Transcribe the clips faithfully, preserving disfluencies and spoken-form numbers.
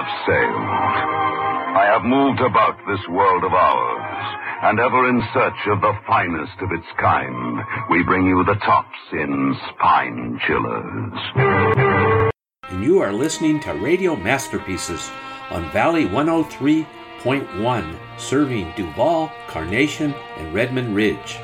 sailed. I have moved about this world of ours, and ever in search of the finest of its kind, we bring you the tops in spine chillers. And you are listening to Radio Masterpieces on Valley one oh three point one, serving Duval, Carnation, and Redmond Ridge.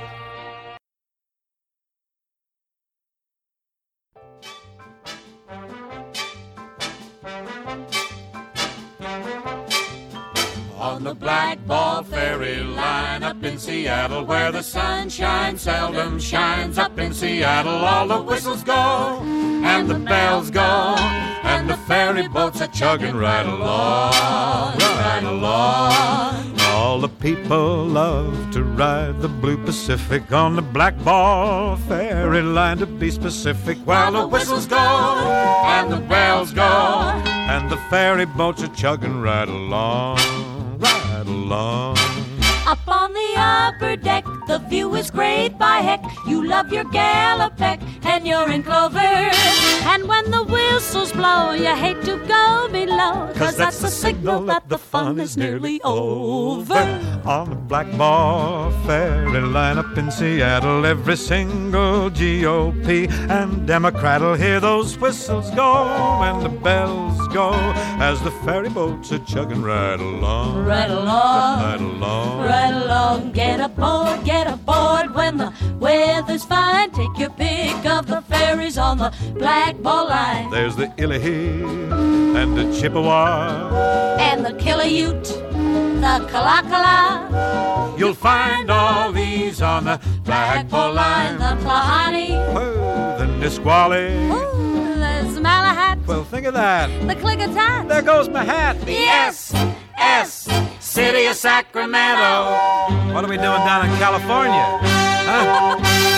On the Black Ball Ferry line up in Seattle, where the sunshine seldom shines, up in Seattle all the whistles go and the bells go, and the ferry boats are chugging right along, right along. All the people love to ride the Blue Pacific on the Black Ball Ferry line, to be specific, while the whistles go and the bells go, and the ferry boats are chugging right along, right along. Up on the upper deck, the view is great by heck. You love your Gallopec and you're in clover. And when the whistles blow, you hate to go below, 'cause that's the signal that the fun is nearly over. On the Black Ball Ferry line up in Seattle, every single G O P and Democrat'll hear those whistles go and the bells go as the ferry boats are chugging right along, right along, right along, right along. Get aboard, get aboard when the weather's fine. Take your pick of the ferries on the Black Ball line. There's the Illahee and the Chippewa and the Killayute, the Kalakala. You'll find all these on the Black Ball line. The Klahani, oh, the Nisqually, oh, there's Malahat. Well, think of that. The Klickitat. There goes my hat. The S S City of Sacramento. What are we doing down in California? Huh?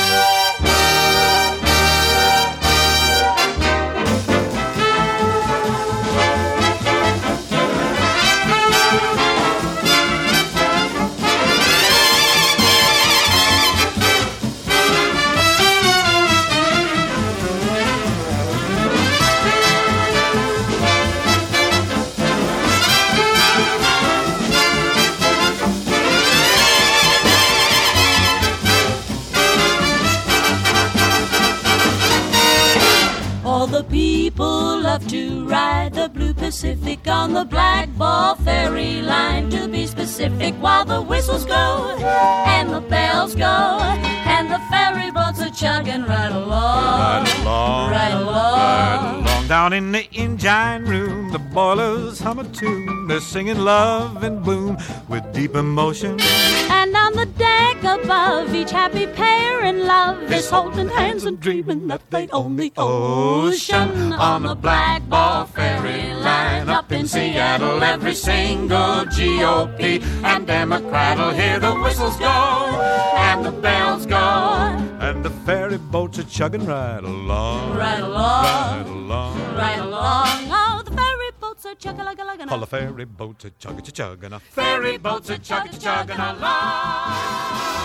All the people love to ride the Blue Pacific on the Black Ball Ferry line, to be specific, while the whistles go and the bells go and the ferry boats are chugging right along, right along, right along, right along. Down in the engine room, the boilers hum a tune. They're singing love and boom with deep emotion. And on the deck above, each happy pair in love is holding hands and dreaming that they own the ocean. On the Black Ball Ferry line up in Seattle, every single G O P and Democrat'll hear the whistles go and the bells go, and the ferry boats are chugging right along, right along, right along, right along. Oh, the ferry boats are chugging, chugging, chugging. All the ferry boats are chugging, chugging. Ferry boats are chugging, chugging along.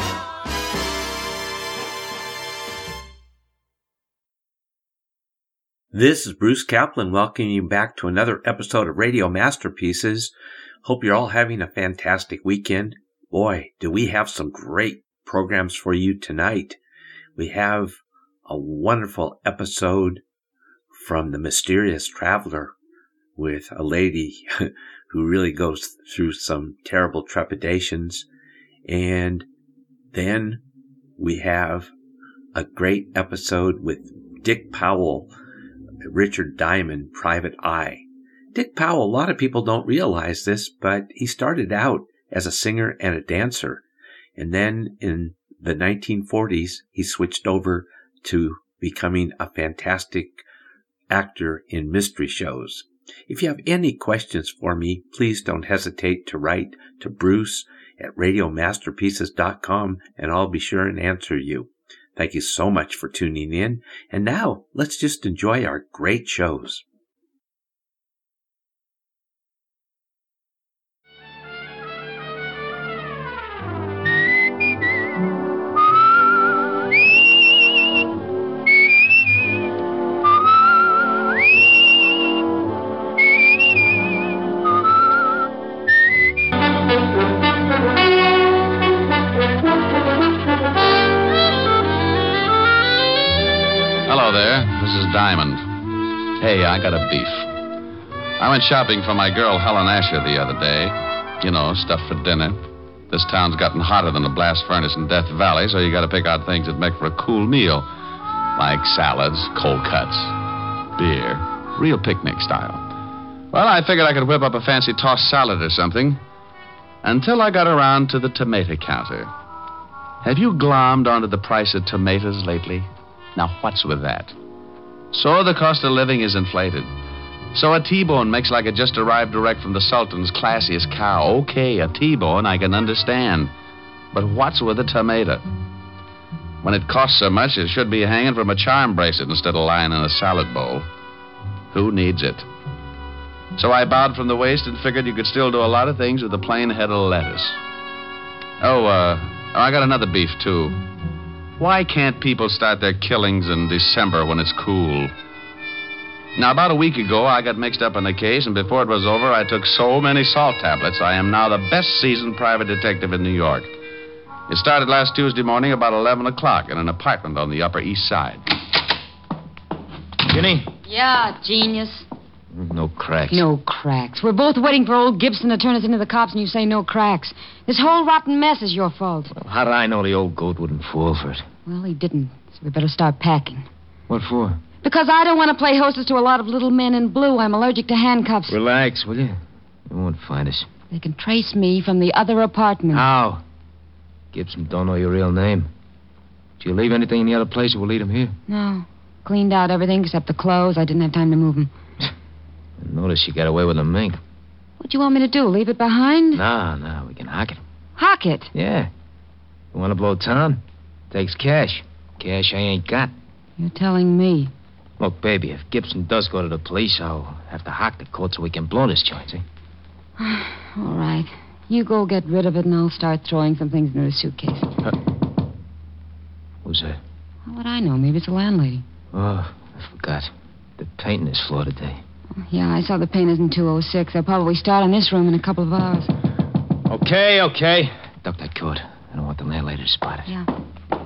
This is Bruce Kaplan welcoming you back to another episode of Radio Masterpieces. Hope you're all having a fantastic weekend. Boy, do we have some great programs for you tonight. We have a wonderful episode from The Mysterious Traveler with a lady who really goes through some terrible trepidations. And then we have a great episode with Dick Powell, Richard Diamond, Private Eye. Dick Powell, a lot of people don't realize this, but he started out as a singer and a dancer. And then in the nineteen forties, he switched over to becoming a fantastic actor in mystery shows. If you have any questions for me, please don't hesitate to write to Bruce at radio masterpieces dot com, and I'll be sure and answer you. Thank you so much for tuning in. And now, let's just enjoy our great shows. Diamond. Hey, I got a beef. I went shopping for my girl Helen Asher the other day. You know, stuff for dinner. This town's gotten hotter than a blast furnace in Death Valley, so you got to pick out things that make for a cool meal. Like salads, cold cuts, beer, real picnic style. Well, I figured I could whip up a fancy tossed salad or something. Until I got around to the tomato counter. Have you glommed onto the price of tomatoes lately? Now, what's with that? So the cost of living is inflated. So a T-bone makes like it just arrived direct from the Sultan's classiest cow. Okay, a T-bone I can understand. But what's with a tomato? When it costs so much, it should be hanging from a charm bracelet instead of lying in a salad bowl. Who needs it? So I bowed from the waist and figured you could still do a lot of things with a plain head of lettuce. Oh, uh, I got another beef, too. Why can't people start their killings in December when it's cool? Now, about a week ago, I got mixed up in a case, and before it was over, I took so many salt tablets, I am now the best seasoned private detective in New York. It started last Tuesday morning about eleven o'clock in an apartment on the Upper East Side. Ginny? Yeah, genius. No cracks. No cracks. We're both waiting for old Gibson to turn us into the cops, and you say no cracks. This whole rotten mess is your fault. Well, how did I know the old goat wouldn't fall for it? Well, he didn't, so we better start packing. What for? Because I don't want to play hostess to a lot of little men in blue. I'm allergic to handcuffs. Relax, will you? They won't find us. They can trace me from the other apartment. How? Gibson don't know your real name. Did you leave anything in the other place, or we'll leave him here? No. Cleaned out everything except the clothes. I didn't have time to move them. Notice you got away with the mink. What do you want me to do? Leave it behind? No, no, we can hock it. Hock it? Yeah. You want to blow town? Takes cash. Cash I ain't got. You're telling me. Look, baby, if Gibson does go to the police, I'll have to hock the coat so we can blow this joint, see? All right. You go get rid of it, and I'll start throwing some things into the suitcase. Uh, who's that? How would I know? Maybe it's the landlady. Oh, I forgot. They're painting this floor today. Yeah, I saw the painters in two oh six. They'll probably start on this room in a couple of hours. Okay, okay. Duck that coat. I don't want the landlady to spot it. Yeah.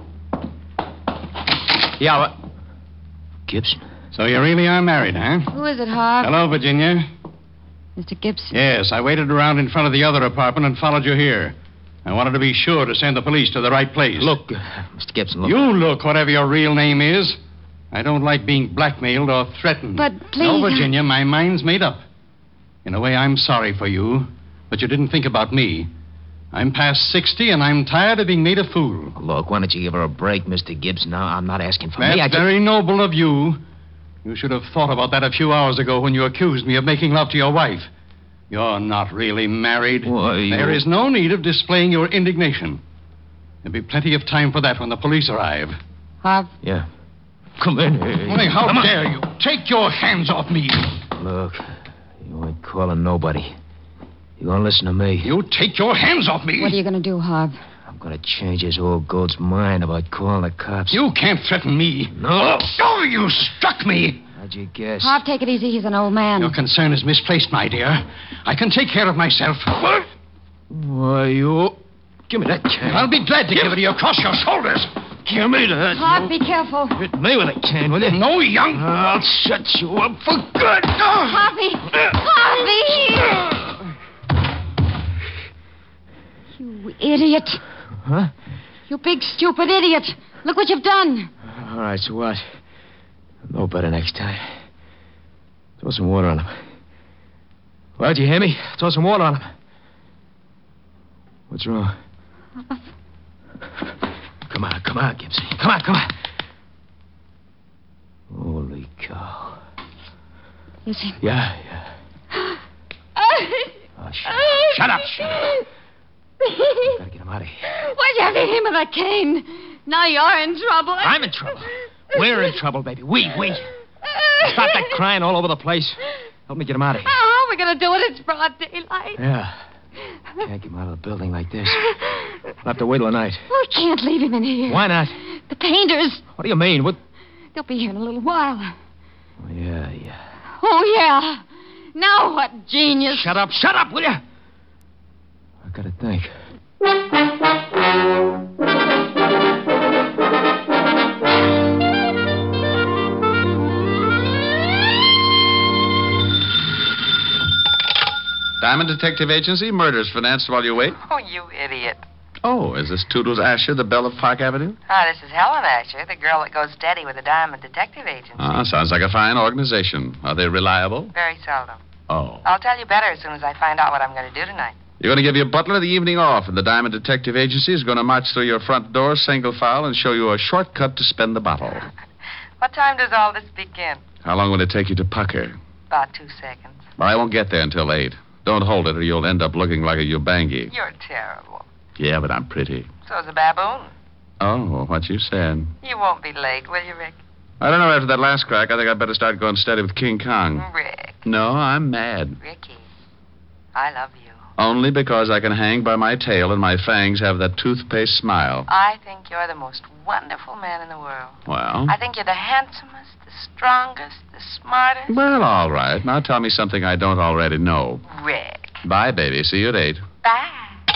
Yeah, what? Gibson. So you really are married, huh? Who is it, Harv? Hello, Virginia. Mister Gibson? Yes, I waited around in front of the other apartment and followed you here. I wanted to be sure to send the police to the right place. Look, uh, Mister Gibson, look. You look, whatever your real name is. I don't like being blackmailed or threatened. But please... No, Virginia, my mind's made up. In a way, I'm sorry for you, but you didn't think about me. I'm past sixty, and I'm tired of being made a fool. Look, why don't you give her a break, Mister Gibson? Now, I'm not asking for That's me. I just... very noble of you. You should have thought about that a few hours ago when you accused me of making love to your wife. You're not really married. Why, you... There is no need of displaying your indignation. There'll be plenty of time for that when the police arrive. Harv? Yeah. Come in. Only how Come dare on. you? Take your hands off me. Look, you ain't calling nobody. You gonna listen to me? You take your hands off me. What are you going to do, Harv? I'm gonna change this old goat's mind about calling the cops. You can't threaten me. No. Oh, you struck me. How'd you guess? Harv, take it easy. He's an old man. Your concern is misplaced, my dear. I can take care of myself. What? Why, you... Give me that can. I'll be glad to give it to you across your shoulders. Give me that. Harv, be careful. Hit me with a can, will you? No, young... I'll shut you up for good. Harvey! Harvey! You idiot. Huh? You big, stupid idiot. Look what you've done. All right, so what? No better next time. Throw some water on him. Well, did you hear me? Throw some water on him. What's wrong? Come on, come on, Gibson. Come on, come on. Holy cow. Is he? Yeah, yeah. Oh, shut up. Shut up, shut up. Gotta get him out of here. Why'd you have to hit him with that cane? Now you're in trouble. I'm in trouble. We're in trouble, baby. We, we. Stop that crying all over the place. Help me get him out of here. How are we going to do it? It's broad daylight. Yeah. Can't get him out of the building like this. We'll have to wait till night. We can't leave him in here. Why not? The painters. What do you mean? What? They'll be here in a little while. Oh, yeah, yeah. Oh, yeah. Now what, genius? Shut up, shut up, will you? I gotta think. Diamond Detective Agency, murders financed while you wait. Oh, you idiot. Oh, is this Toodles Asher, the belle of Park Avenue? Ah, this is Helen Asher, the girl that goes steady with the Diamond Detective Agency. Ah, sounds like a fine organization. Are they reliable? Very seldom. Oh. I'll tell you better as soon as I find out what I'm going to do tonight. You're going to give your butler the evening off, and the Diamond Detective Agency is going to march through your front door, single file, and show you a shortcut to spend the bottle. What time does all this begin? How long will it take you to pucker? About two seconds. Well, I won't get there until eight. Don't hold it, or you'll end up looking like a Ubangi. You're terrible. Yeah, but I'm pretty. So's a baboon. Oh, what you said. You won't be late, will you, Rick? I don't know. After that last crack, I think I'd better start going steady with King Kong. Rick. No, I'm mad. Ricky, I love you. Only because I can hang by my tail and my fangs have that toothpaste smile. I think you're the most wonderful man in the world. Well? I think you're the handsomest, the strongest, the smartest. Well, all right. Now tell me something I don't already know. Rick. Bye, baby. See you at eight. Bye.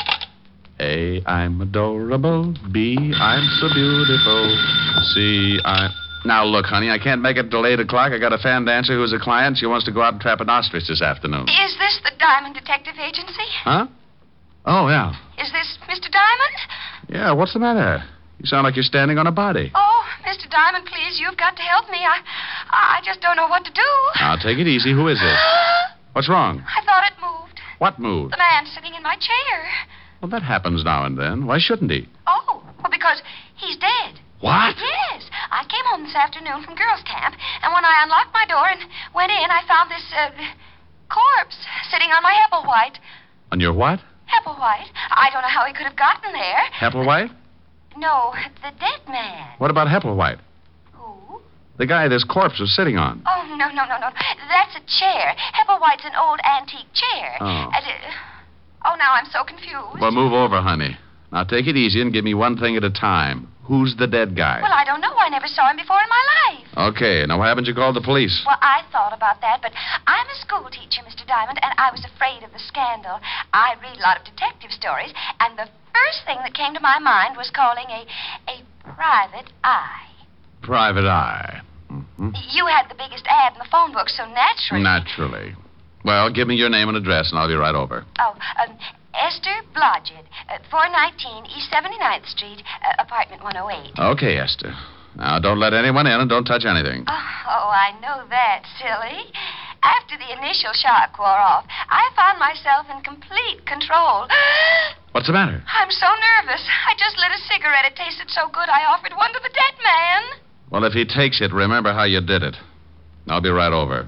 A, I'm adorable. B, I'm so beautiful. C, I... Now, look, honey, I can't make it till eight o'clock. I got a fan dancer who's a client. She wants to go out and trap an ostrich this afternoon. Is this the Diamond Detective Agency? Huh? Oh, yeah. Is this Mister Diamond? Yeah, what's the matter? You sound like you're standing on a body. Oh, Mister Diamond, please, you've got to help me. I I just don't know what to do. Now, take it easy. Who is this? What's wrong? I thought it moved. What moved? The man sitting in my chair. Well, that happens now and then. Why shouldn't he? Oh, well, because he's dead. What? Yes. I came home this afternoon from girls' camp, and when I unlocked my door and went in, I found this uh, corpse sitting on my Hepplewhite. On your what? Hepplewhite. I don't know how he could have gotten there. Hepplewhite? No, the dead man. What about Hepplewhite? Who? The guy this corpse was sitting on. Oh, no, no, no, no. That's a chair. Hepplewhite's an old antique chair. Oh. Uh, uh, oh, now I'm so confused. Well, move over, honey. Now, take it easy and give me one thing at a time. Who's the dead guy? Well, I don't know. I never saw him before in my life. Okay, now why haven't you called the police? Well, I thought about that, but I'm a school teacher, Mister Diamond, and I was afraid of the scandal. I read a lot of detective stories, and the first thing that came to my mind was calling a a private eye. Private eye. Mm-hmm. You had the biggest ad in the phone book, so naturally... Naturally. Well, give me your name and address, and I'll be right over. Oh, um, Esther Blodgett, uh, four nineteen East seventy-ninth Street, uh, apartment one oh eight. Okay, Esther. Now, don't let anyone in and don't touch anything. Oh, oh, I know that, silly. After the initial shock wore off, I found myself in complete control. What's the matter? I'm so nervous. I just lit a cigarette. It tasted so good, I offered one to the dead man. Well, if he takes it, remember how you did it. I'll be right over.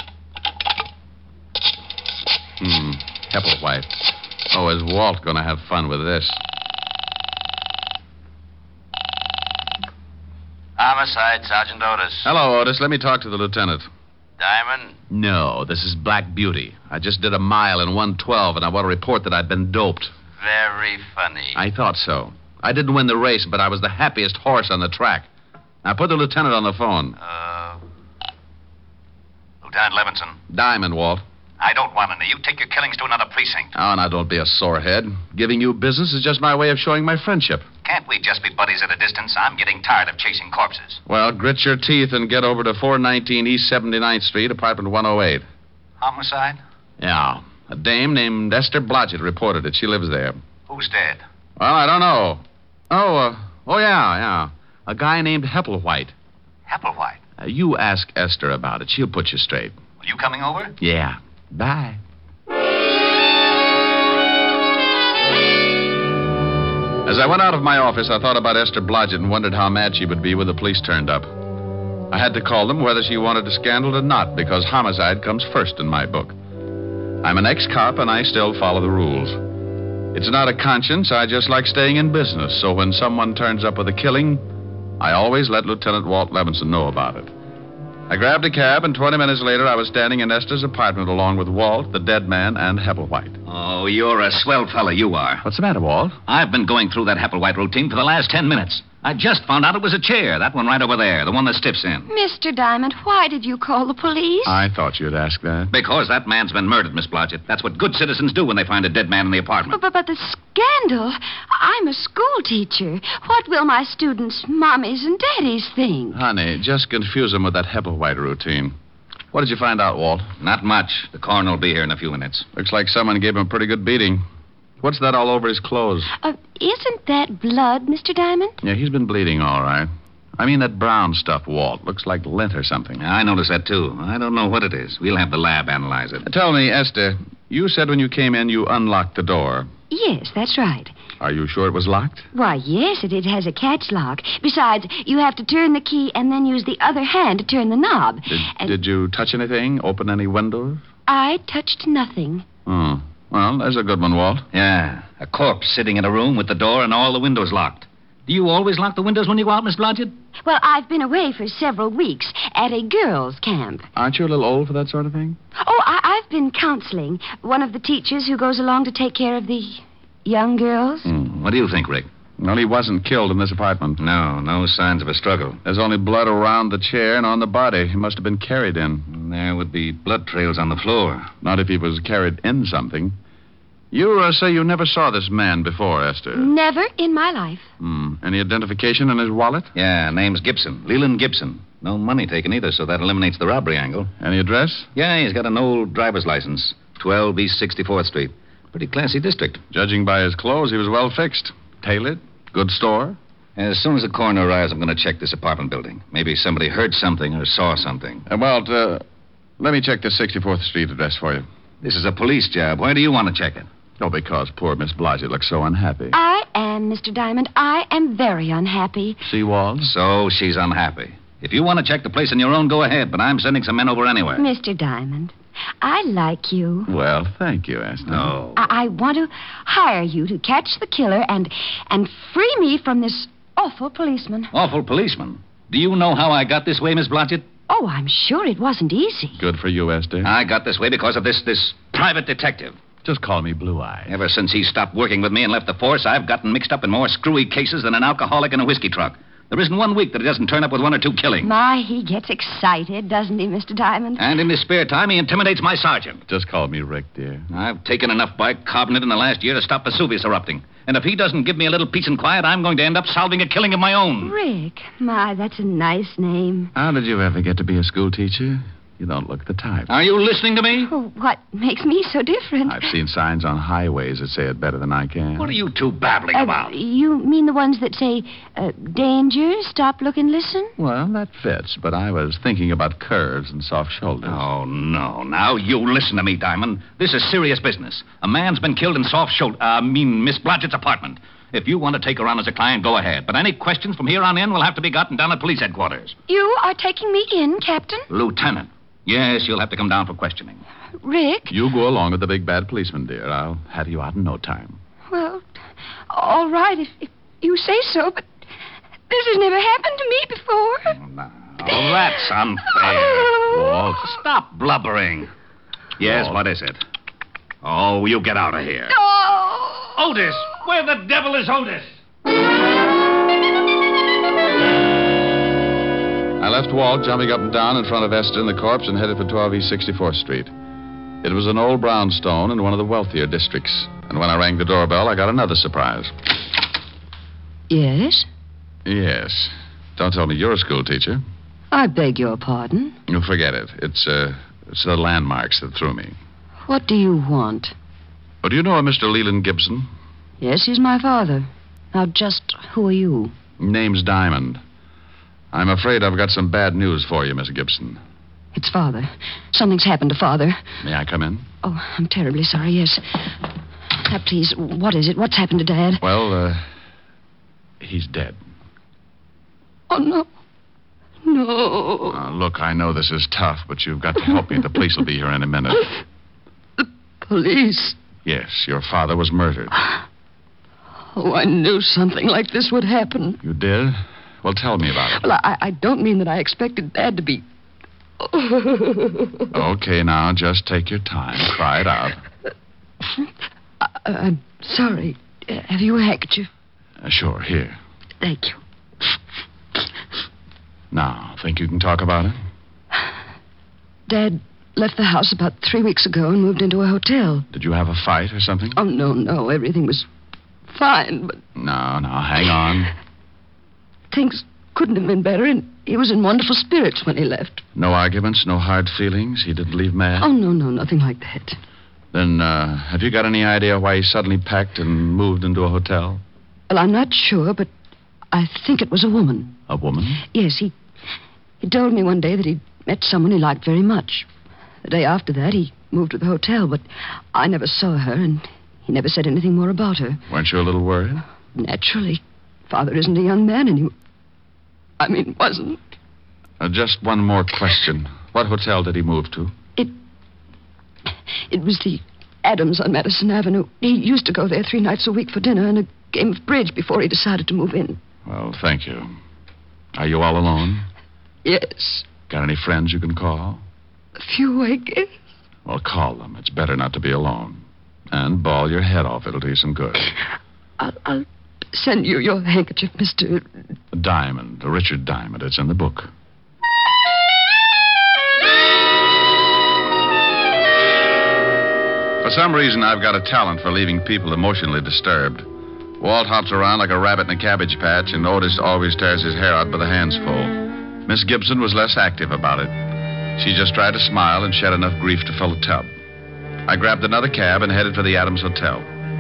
Hmm, Hepplewhite. Oh, is Walt going to have fun with this? Homicide, Sergeant Otis. Hello, Otis. Let me talk to the lieutenant. Diamond? No, this is Black Beauty. I just did a mile in one twelve, and I want to report that I've been doped. Very funny. I thought so. I didn't win the race, but I was the happiest horse on the track. Now, put the lieutenant on the phone. Uh, Lieutenant Levinson. Diamond, Walt. I don't want any. You take your killings to another precinct. Oh, now, don't be a sorehead. Giving you business is just my way of showing my friendship. Can't we just be buddies at a distance? I'm getting tired of chasing corpses. Well, grit your teeth and get over to four nineteen East seventy-ninth Street, apartment one oh eight. Homicide? Yeah. A dame named Esther Blodgett reported it. She lives there. Who's dead? Well, I don't know. Oh, uh, oh, yeah, yeah. A guy named Hepplewhite. Hepplewhite? Uh, you ask Esther about it. She'll put you straight. Are you coming over? Yeah. Bye. As I went out of my office, I thought about Esther Blodgett and wondered how mad she would be when the police turned up. I had to call them whether she wanted a scandal or not, because homicide comes first in my book. I'm an ex-cop, and I still follow the rules. It's not a conscience. I just like staying in business, so when someone turns up with a killing, I always let Lieutenant Walt Levinson know about it. I grabbed a cab, and twenty minutes later, I was standing in Esther's apartment along with Walt, the dead man, and Hepplewhite. Oh, you're a swell fella, you are. What's the matter, Walt? I've been going through that Hepplewhite routine for the last ten minutes. I just found out it was a chair, that one right over there, the one that Stiff's in. Mister Diamond, why did you call the police? I thought you'd ask that. Because that man's been murdered, Miss Blodgett. That's what good citizens do when they find a dead man in the apartment. But, but, but the scandal? I'm a school teacher. What will my students' mommies and daddies think? Honey, just confuse them with that Hepplewhite routine. What did you find out, Walt? Not much. The coroner will be here in a few minutes. Looks like someone gave him a pretty good beating. What's that all over his clothes? Uh, isn't that blood, Mister Diamond? Yeah, he's been bleeding all right. I mean that brown stuff, Walt. Looks like lint or something. I noticed that, too. I don't know what it is. We'll have the lab analyze it. Tell me, Esther, you said when you came in you unlocked the door. Yes, that's right. Are you sure it was locked? Why, yes, it, it has a catch lock. Besides, you have to turn the key and then use the other hand to turn the knob. Did, and did you touch anything? Open any windows? I touched nothing. Oh. Well, there's a good one, Walt. Yeah, a corpse sitting in a room with the door and all the windows locked. Do you always lock the windows when you go out, Miss Blodgett? Well, I've been away for several weeks at a girls' camp. Aren't you a little old for that sort of thing? Oh, I- I've been counseling. One of the teachers who goes along to take care of the young girls. Hmm. What do you think, Rick? Well, he wasn't killed in this apartment. No, no signs of a struggle. There's only blood around the chair and on the body. He must have been carried in. And there would be blood trails on the floor. Not if he was carried in something. You uh, say you never saw this man before, Esther. Never in my life. Hmm. Any identification in his wallet? Yeah, name's Gibson. Leland Gibson. No money taken either, so that eliminates the robbery angle. Any address? Yeah, he's got an old driver's license. twelve East sixty-fourth Street. Pretty classy district. Judging by his clothes, he was well fixed. Tailored. Good store. As soon as the coroner arrives, I'm going to check this apartment building. Maybe somebody heard something or saw something. Uh, Walt, uh, let me check the sixty-fourth Street address for you. This is a police job. Why do you want to check it? Oh, because poor Miss Blodgett looks so unhappy. I am, Mister Diamond. I am very unhappy. See, Walt? So she's unhappy. If you want to check the place on your own, go ahead, but I'm sending some men over anyway. Mister Diamond, I like you. Well, thank you, Esther. No. I, I want to hire you to catch the killer and and free me from this awful policeman. Awful policeman? Do you know how I got this way, Miss Blodgett? Oh, I'm sure it wasn't easy. Good for you, Esther. I got this way because of this, this private detective. Just call me Blue Eye. Ever since he stopped working with me and left the force, I've gotten mixed up in more screwy cases than an alcoholic in a whiskey truck. There isn't one week that he doesn't turn up with one or two killings. My, he gets excited, doesn't he, Mister Diamond? And in his spare time, he intimidates my sergeant. Just call me Rick, dear. I've taken enough bicarbonate in the last year to stop Vesuvius erupting. And if he doesn't give me a little peace and quiet, I'm going to end up solving a killing of my own. Rick. My, that's a nice name. How did you ever get to be a school teacher? You don't look the type. Are you listening to me? Oh, what makes me so different? I've seen signs on highways that say it better than I can. What are you two babbling Uh, about? You mean the ones that say, uh, danger, stop, look, and listen? Well, that fits, but I was thinking about curves and soft shoulders. Oh, no. Now, you listen to me, Diamond. This is serious business. A man's been killed in soft shoulder, I mean, Miss Blodgett's apartment. If you want to take her on as a client, go ahead. But any questions from here on in will have to be gotten down at police headquarters. You are taking me in, Captain? Lieutenant. Yes, you'll have to come down for questioning. Rick? You go along with the big bad policeman, dear. I'll have you out in no time. Well, all right, if, if you say so, but this has never happened to me before. Oh, that's unfair. Walt. Stop blubbering. Yes, Walt. what is it? Oh, you get out of here. Oh! Otis! Where the devil is Otis? I left Walt jumping up and down in front of Esther and the corpse and headed for twelve East sixty-fourth Street. It was an old brownstone in one of the wealthier districts. And when I rang the doorbell, I got another surprise. Yes? Yes. Don't tell me you're a school teacher. I beg your pardon. You forget it. It's, uh, it's the landmarks that threw me. What do you want? Oh, do you know a Mister Leland Gibson? Yes, he's my father. Now, just who are you? Name's Diamond. I'm afraid I've got some bad news for you, Miss Gibson. It's Father. Something's happened to Father. May I come in? Oh, I'm terribly sorry, yes. Now, please, what is it? What's happened to Dad? Well, uh, he's dead. Oh, no. No. Uh, look, I know this is tough, but you've got to help me. The police will be here in a minute. The police? Yes, your father was murdered. Oh, I knew something like this would happen. You did? Well, tell me about it. Well, I, I don't mean that I expected Dad to be... Okay, now, just take your time. Cry it out. I, I'm sorry. Uh, have you a handkerchief? Uh, sure, here. Thank you. Now, think you can talk about it? Dad left the house about three weeks ago and moved into a hotel. Did you have a fight or something? Oh, no, no. Everything was fine, but No, no, hang on. things couldn't have been better. In, he was in wonderful spirits when he left. No arguments, no hard feelings? He didn't leave mad? Oh, no, no, nothing like that. Then, uh, have you got any idea why he suddenly packed and moved into a hotel? Well, I'm not sure, but I think it was a woman. A woman? Yes, he he told me one day that he'd met someone he liked very much. The day after that, he moved to the hotel, but I never saw her, and he never said anything more about her. Weren't you a little worried? Naturally. Father isn't a young man anymore. I mean, wasn't. Uh, just one more question. What hotel did he move to? It... It was the Adams on Madison Avenue. He used to go there three nights a week for dinner and a game of bridge before he decided to move in. Well, thank you. Are you all alone? Yes. Got any friends you can call? A few, I guess. Well, call them. It's better not to be alone. And bawl your head off. It'll do you some good. I'll, I'll send you your handkerchief, Mister Diamond. Richard Diamond. It's in the book. For some reason, I've got a talent for leaving people emotionally disturbed. Walt hops around like a rabbit in a cabbage patch, and Otis always tears his hair out by the handsful. Miss Gibson was less active about it. She just tried to smile and shed enough grief to fill a tub. I grabbed another cab and headed for the Adams Hotel.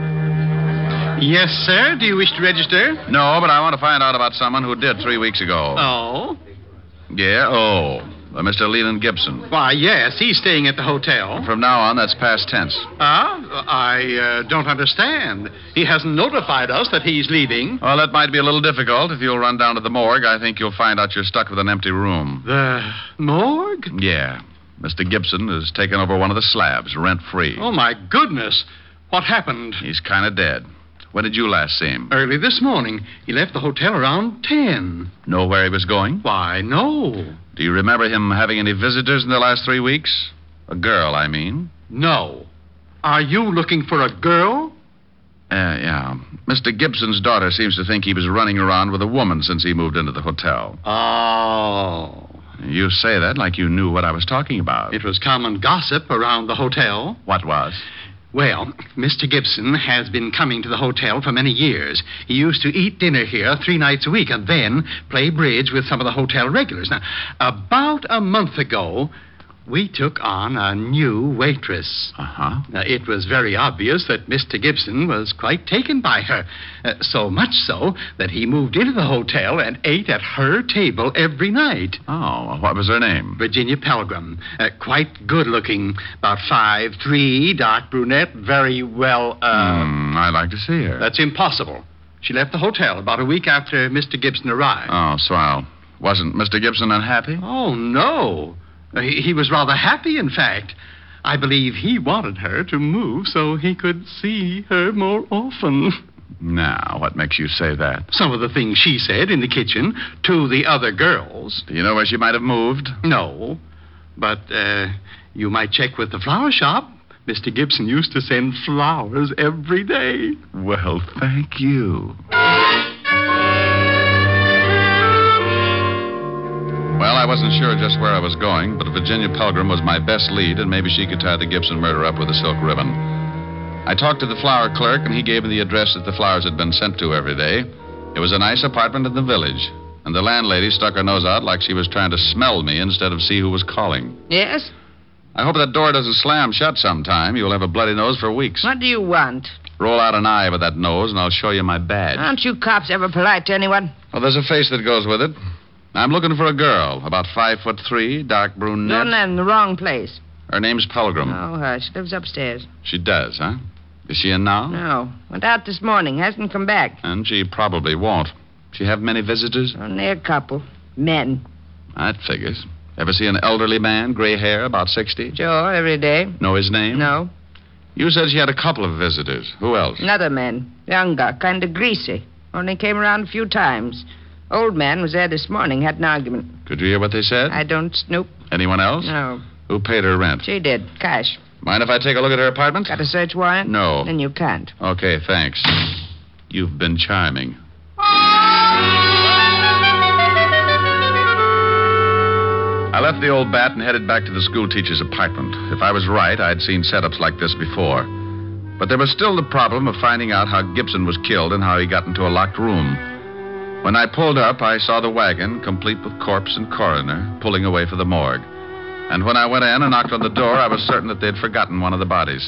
Yes, sir. Do you wish to register? No, but I want to find out about someone who did three weeks ago. Oh? Yeah, oh. Uh, Mister Leland Gibson. Why, yes, he's staying at the hotel. From now on, that's past tense. Ah, I uh, don't understand. He hasn't notified us that he's leaving. Well, that might be a little difficult. If you'll run down to the morgue, I think you'll find out you're stuck with an empty room. The morgue? Yeah. Mister Gibson has taken over one of the slabs, rent-free. Oh, my goodness. What happened? He's kind of dead. When did you last see him? Early this morning. He left the hotel around ten. Know where he was going? Why, no. Do you remember him having any visitors in the last three weeks? A girl, I mean. No. Are you looking for a girl? Uh, yeah. Mister Gibson's daughter seems to think he was running around with a woman since he moved into the hotel. Oh. You say that like you knew what I was talking about. It was common gossip around the hotel. What was? Well, Mister Gibson has been coming to the hotel for many years. He used to eat dinner here three nights a week and then play bridge with some of the hotel regulars. Now, about a month ago, we took on a new waitress. Uh-huh. Now, it was very obvious that Mister Gibson was quite taken by her. Uh, so much so that he moved into the hotel and ate at her table every night. Oh, what was her name? Virginia Pelgrim. Uh, quite good-looking. About five, three, dark brunette, very well, uh... Mm, I'd like to see her. That's impossible. She left the hotel about a week after Mister Gibson arrived. Oh, swell. Wasn't Mister Gibson unhappy? Oh, no. He, he was rather happy, in fact. I believe he wanted her to move so he could see her more often. Now, what makes you say that? Some of the things she said in the kitchen to the other girls. Do you know where she might have moved? No. But, uh, you might check with the flower shop. Mister Gibson used to send flowers every day. Well, thank you. Well, I wasn't sure just where I was going, but Virginia Pelgrim was my best lead, and maybe she could tie the Gibson murder up with a silk ribbon. I talked to the flower clerk, and he gave me the address that the flowers had been sent to every day. It was a nice apartment in the village, and the landlady stuck her nose out like she was trying to smell me instead of see who was calling. Yes? I hope that door doesn't slam shut sometime. You'll have a bloody nose for weeks. What do you want? Roll out an eye with that nose, and I'll show you my badge. Aren't you cops ever polite to anyone? Well, there's a face that goes with it. I'm looking for a girl, about five foot three, dark brunette. You're in the wrong place. Her name's Pelgrim. Oh, her. She lives upstairs. She does, huh? Is she in now? No. Went out this morning. Hasn't come back. And she probably won't. She have many visitors? Only a couple. Men. That figures. Ever see an elderly man, gray hair, about sixty? Sure, every day. Know his name? No. You said she had a couple of visitors. Who else? Another man. Younger, kind of greasy. Only came around a few times. Old man was there this morning, had an argument. Could you hear what they said? I don't snoop. Anyone else? No. Who paid her rent? She did. Cash. Mind if I take a look at her apartment? Got a search warrant? No. Then you can't. Okay, thanks. You've been charming. I left the old bat and headed back to the schoolteacher's apartment. If I was right, I'd seen setups like this before. But there was still the problem of finding out how Gibson was killed and how he got into a locked room. When I pulled up, I saw the wagon, complete with corpse and coroner, pulling away for the morgue. And when I went in and knocked on the door, I was certain that they'd forgotten one of the bodies.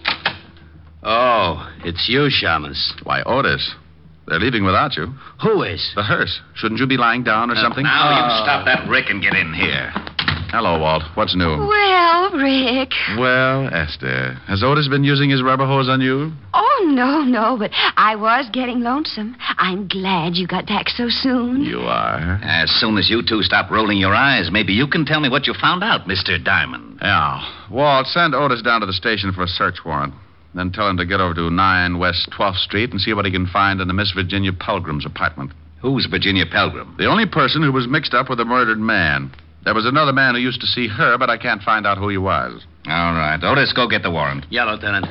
Oh, it's you, Shamus. Why, Otis. They're leaving without you. Who is? The hearse. Shouldn't you be lying down or something? Now you stop that Rick and get in here. Hello, Walt. What's new? Well, Rick. Well, Esther, has Otis been using his rubber hose on you? Oh, no, no, but I was getting lonesome. I'm glad you got back so soon. You are? As soon as you two stop rolling your eyes, maybe you can tell me what you found out, Mister Diamond. Yeah. Walt, send Otis down to the station for a search warrant. Then tell him to get over to nine West twelfth Street and see what he can find in the Miss Virginia Pelgrim's apartment. Who's Virginia Pelgrim? The only person who was mixed up with the murdered man. There was another man who used to see her, but I can't find out who he was. All right. Otis, go get the warrant. Yeah, Lieutenant.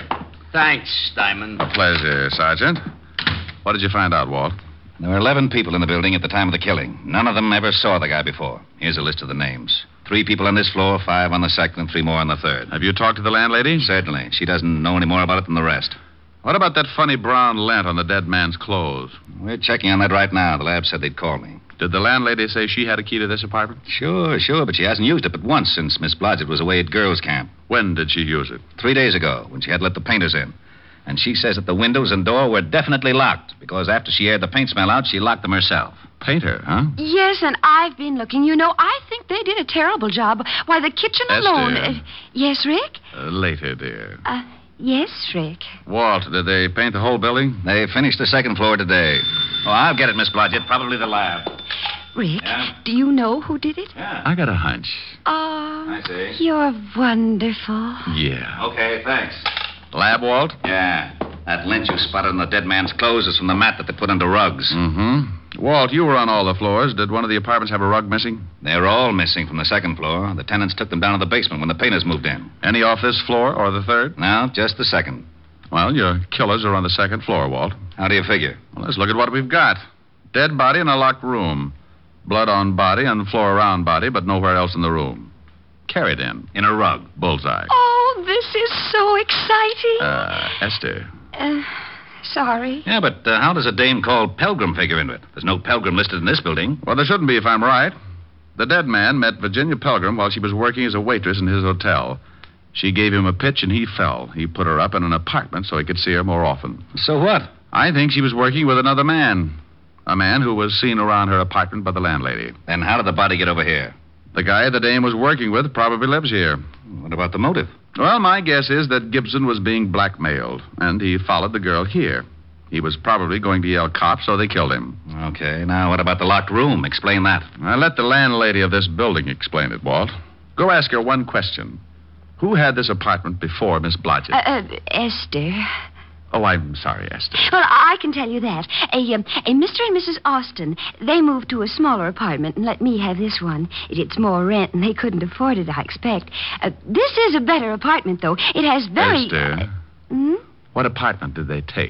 Thanks, Diamond. A pleasure, Sergeant. What did you find out, Walt? There were eleven people in the building at the time of the killing. None of them ever saw the guy before. Here's a list of the names. Three people on this floor, five on the second, and three more on the third. Have you talked to the landlady? Certainly. She doesn't know any more about it than the rest. What about that funny brown lint on the dead man's clothes? We're checking on that right now. The lab said they'd call me. Did the landlady say she had a key to this apartment? Sure, sure, but she hasn't used it but once since Miss Blodgett was away at girls' camp. When did she use it? Three days ago, when she had let the painters in. And she says that the windows and door were definitely locked, because after she aired the paint smell out, she locked them herself. Painter, huh? Yes, and I've been looking. You know, I think they did a terrible job. Why, the kitchen Esther. alone... Uh, yes, Rick? Uh, later, dear. Uh, yes, Rick. Walt, did they paint the whole building? They finished the second floor today. Oh, I'll get it, Miss Blodgett. Probably the lab. Rick, Yeah? do you know who did it? Yeah. I got a hunch. Oh, I see. you're wonderful. Yeah. Okay, thanks. Lab, Walt? Yeah. That lint you spotted on the dead man's clothes is from the mat that they put under rugs. Mm-hmm. Walt, you were on all the floors. Did one of the apartments have a rug missing? They're all missing from the second floor. The tenants took them down to the basement when the painters moved in. Any off this floor or the third? No, just the second. Well, your killers are on the second floor, Walt. How do you figure? Well, let's look at what we've got. Dead body in a locked room. Blood on body and floor around body, but nowhere else in the room. Carried in. In a rug. Bullseye. Oh, this is so exciting. Uh, Esther. Uh, sorry. Yeah, but uh, how does a dame called Pelgrim figure into it? There's no Pelgrim listed in this building. Well, there shouldn't be if I'm right. The dead man met Virginia Pelgrim while she was working as a waitress in his hotel. She gave him a pitch and he fell. He put her up in an apartment so he could see her more often. So what? I think she was working with another man. A man who was seen around her apartment by the landlady. Then how did the body get over here? The guy the dame was working with probably lives here. What about the motive? Well, my guess is that Gibson was being blackmailed, and he followed the girl here. He was probably going to yell cops, so they killed him. Okay, now what about the locked room? Explain that. I let the landlady of this building explain it, Walt. Go ask her one question. Who had this apartment before Miss Blodgett? Uh, uh, Esther. Oh, I'm sorry, Esther. Well, I can tell you that. A, um, a Mister and Missus Austin, they moved to a smaller apartment and let me have this one. It's more rent, and they couldn't afford it, I expect. Uh, this is a better apartment, though. It has very... Esther, Uh, hmm? what apartment did they take?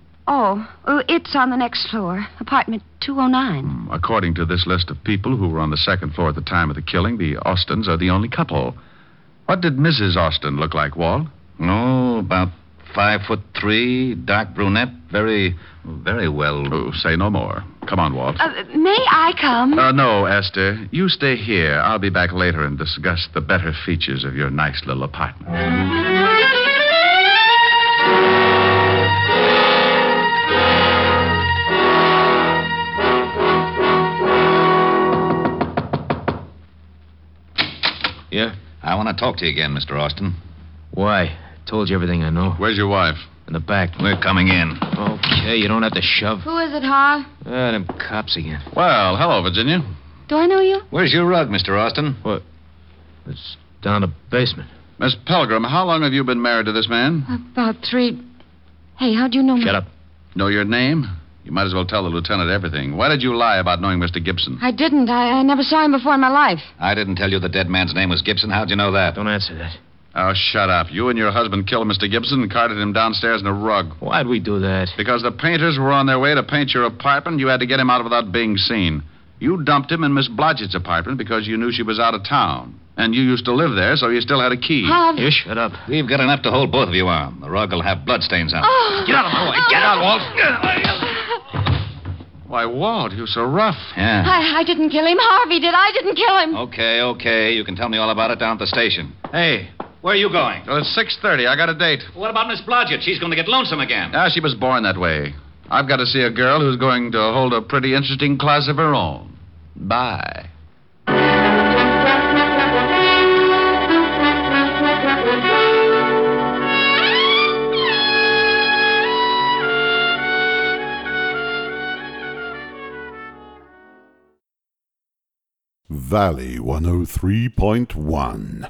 Oh, oh, it's on the next floor. Apartment two oh nine. According to this list of people who were on the second floor at the time of the killing, the Austins are the only couple. What did Missus Austin look like, Walt? Oh, about five foot three, dark brunette, very, very well. Oh, say no more. Come on, Walt. Uh, may I come? Uh, no, Esther. You stay here. I'll be back later and discuss the better features of your nice little apartment. Yeah? I want to talk to you again, Mister Austin. Why? Told you everything I know. Where's your wife? In the back. We're coming in. Okay, you don't have to shove. Who is it, Ha? Ah, them cops again. Well, hello, Virginia. Do I know you? Where's your rug, Mister Austin? What? It's down the basement. Miss Pelgrim, how long have you been married to this man? About three. Hey, how'd you know me? Shut up. Know your name? You might as well tell the lieutenant everything. Why did you lie about knowing Mister Gibson? I didn't. I, I never saw him before in my life. I didn't tell you the dead man's name was Gibson. How'd you know that? Don't answer that. Oh, shut up. You and your husband killed Mister Gibson and carted him downstairs in a rug. Why'd we do that? Because the painters were on their way to paint your apartment. You had to get him out without being seen. You dumped him in Miss Blodgett's apartment because you knew she was out of town. And you used to live there, so you still had a key. Bob. You shut up. We've got enough to hold both of you on. The rug will have bloodstains on it. Oh. Get out of the way. Get out, Walt. Why, Walt, you're so rough. Yeah. I, I didn't kill him. Harvey did. I didn't kill him. Okay, okay. You can tell me all about it down at the station. Hey, where are you going? Well, it's six thirty. I got a date. What about Miss Blodgett? She's going to get lonesome again. Ah, she was born that way. I've got to see a girl who's going to hold a pretty interesting class of her own. Bye. Valley one oh three point one.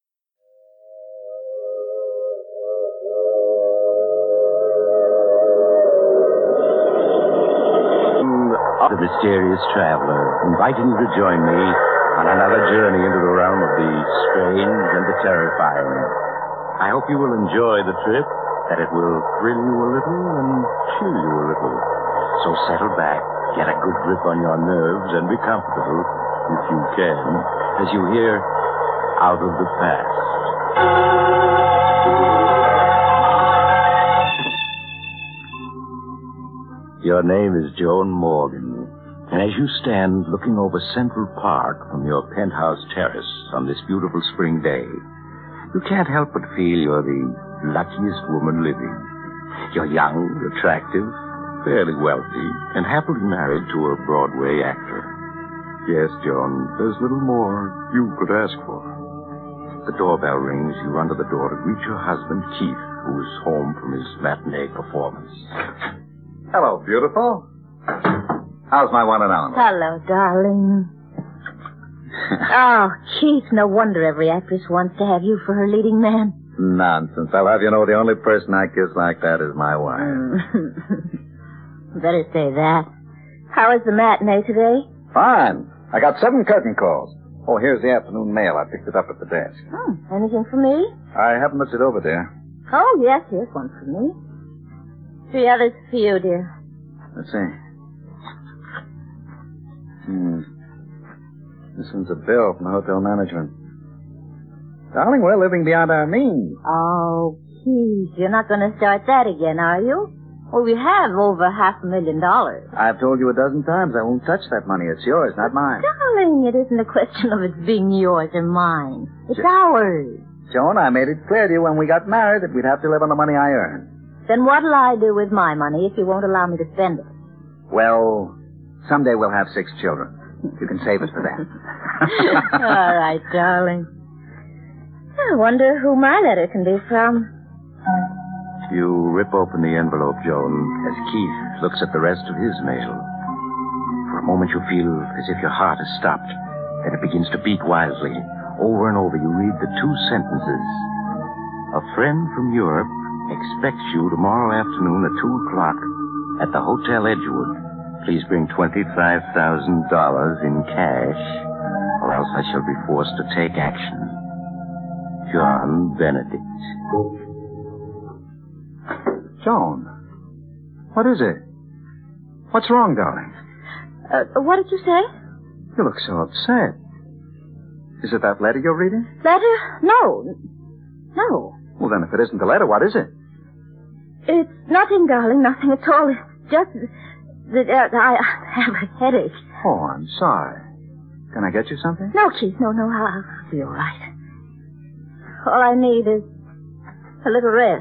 The mysterious traveler, inviting you to join me on another journey into the realm of the strange and the terrifying. I hope you will enjoy the trip, that it will thrill you a little and chill you a little. So settle back, get a good grip on your nerves, and be comfortable, if you can, as you hear Out of the Past. Your name is Joan Morgan, and as you stand looking over Central Park from your penthouse terrace on this beautiful spring day, you can't help but feel you're the luckiest woman living. You're young, attractive, fairly wealthy, and happily married to a Broadway actor. Yes, Joan, there's little more you could ask for. The doorbell rings. You run to the door to greet your husband, Keith, who's home from his matinee performance. Hello, beautiful. How's my one and only? Hello, darling. Oh, Keith, no wonder every actress wants to have you for her leading man. Nonsense. I'll have you know the only person I kiss like that is my wife. Mm. Better say that. How was the matinee today? Fine. I got seven curtain calls. Oh, here's the afternoon mail. I picked it up at the desk. Hmm, anything for me? I haven't looked it over, dear. Oh, yes, here's one for me. Three others for you, dear. Let's see. Hmm. This one's a bill from the hotel management. Darling, we're living beyond our means. Oh, Keith, you're not going to start that again, are you? Well, we have over half a million dollars. I've told you a dozen times I won't touch that money. It's yours, not mine. Darling, it isn't a question of it being yours or mine. It's jo- ours. Joan, I made it clear to you when we got married that we'd have to live on the money I earn. Then what'll I do with my money if you won't allow me to spend it? Well, someday we'll have six children. You can save it for that. All right, darling. I wonder who my letter can be from. You rip open the envelope, Joan, as Keith looks at the rest of his mail. For a moment you feel as if your heart has stopped. Then it begins to beat wildly. Over and over you read the two sentences. A friend from Europe expects you tomorrow afternoon at two o'clock at the Hotel Edgewood. Please bring twenty-five thousand dollars in cash, or else I shall be forced to take action. John Benedict. Joan, what is it? What's wrong, darling? Uh, what did you say? You look so upset. Is it that letter you're reading? Letter? No. No. Well, then, if it isn't the letter, what is it? It's nothing, darling, nothing at all. It's just that uh, I have a headache. Oh, I'm sorry. Can I get you something? No, Keith, no, no, I'll, I'll be all right. All I need is a little rest.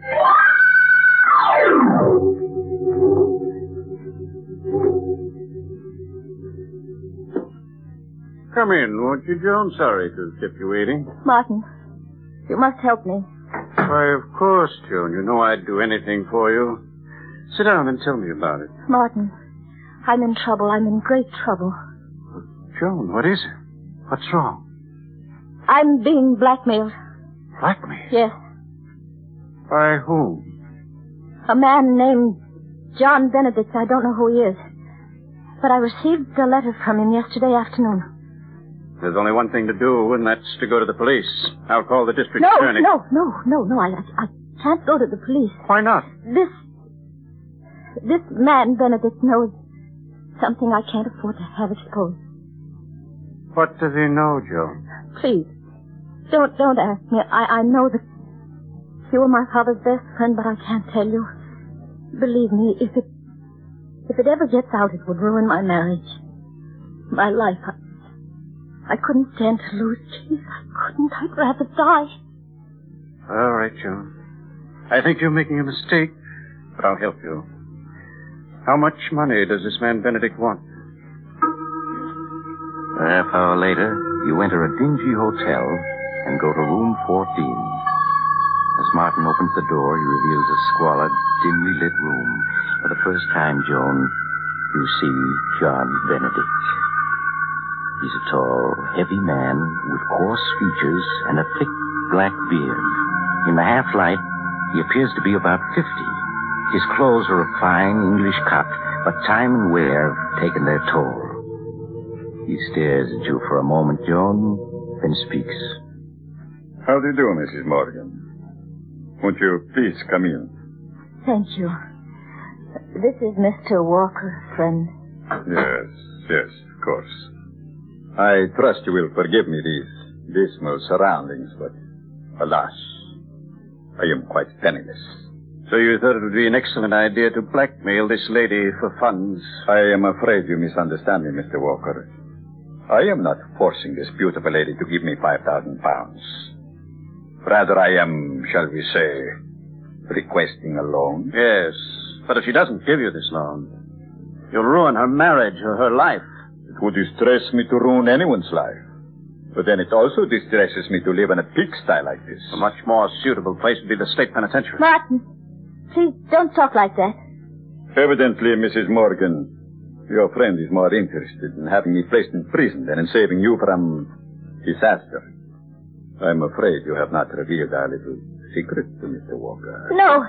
Come in, won't you, Joan? Sorry to keep you waiting. Martin, you must help me. Why, of course, Joan. You know I'd do anything for you. Sit down and tell me about it. Martin, I'm in trouble. I'm in great trouble. Joan, what is it? What's wrong? I'm being blackmailed. Blackmailed? Yes. By whom? A man named John Benedict. I don't know who he is. But I received a letter from him yesterday afternoon. There's only one thing to do, and that's to go to the police. I'll call the district no, attorney. No, no, no, no, I, I can't go to the police. Why not? This, this man, Benedict, knows something I can't afford to have exposed. What does he know, Joan? Please, don't, don't ask me. I, I know that you were my father's best friend, but I can't tell you. Believe me, if it, If it ever gets out, it would ruin my marriage. My life. I, I couldn't stand to lose Keith. I couldn't. I'd rather die. All right, Joan. I think you're making a mistake, but I'll help you. How much money does this man Benedict want? A half hour later, you enter a dingy hotel and go to room fourteen. As Martin opens the door, he reveals a squalid, dimly lit room. For the first time, Joan, you see John Benedict. He's a tall, heavy man with coarse features and a thick black beard. In the half-light, he appears to be about fifty. His clothes are of fine English cut, but time and wear have taken their toll. He stares at you for a moment, Joan, then speaks. How do you do, Missus Morgan? Won't you please come in? Thank you. This is Mister Walker, friend. Yes, yes, of course. I trust you will forgive me these dismal surroundings, but alas, I am quite penniless. So you thought it would be an excellent idea to blackmail this lady for funds? I am afraid you misunderstand me, Mister Walker. I am not forcing this beautiful lady to give me five thousand pounds. Rather, I am, shall we say, requesting a loan. Yes, but if she doesn't give you this loan, you'll ruin her marriage or her life. It would distress me to ruin anyone's life. But then it also distresses me to live in a pigsty like this. A much more suitable place would be the state penitentiary. Martin, please don't talk like that. Evidently, Missus Morgan, your friend is more interested in having me placed in prison than in saving you from disaster. I'm afraid you have not revealed our little secret to Mister Walker. No.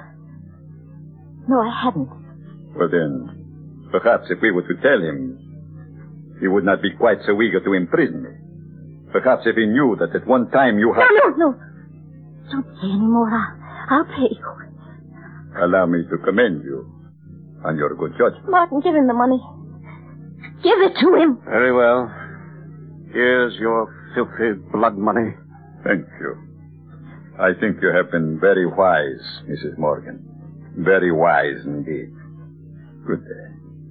No, I hadn't. Well, then, perhaps if we were to tell him, he would not be quite so eager to imprison me. Perhaps if he knew that at one time you had... No, no, no. Don't say any more. I'll, I'll pay you. Allow me to commend you on your good judgment. Martin, give him the money. Give it to him. Very well. Here's your filthy blood money. Thank you. I think you have been very wise, Missus Morgan. Very wise indeed. Good day.